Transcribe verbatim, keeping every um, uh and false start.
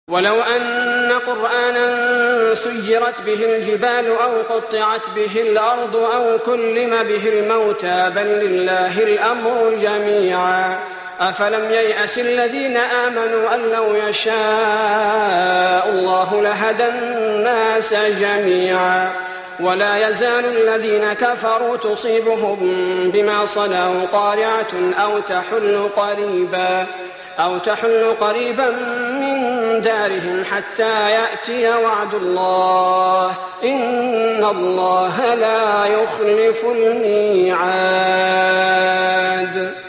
ولو أن قرآنا سيرت به الجبال أو قطعت به الأرض أو كلم به الموتى بل لله الأمر جميعا أفلم ييأس الذين آمنوا أن لو يشاء الله لهدى الناس جميعا ولا يزال الذين كفروا تصيبهم بما صنعوا قارعة أو تحل قريبا أو تحل قريبا من دارهم حتى يأتي وعد الله إن الله لا يخلف الميعاد.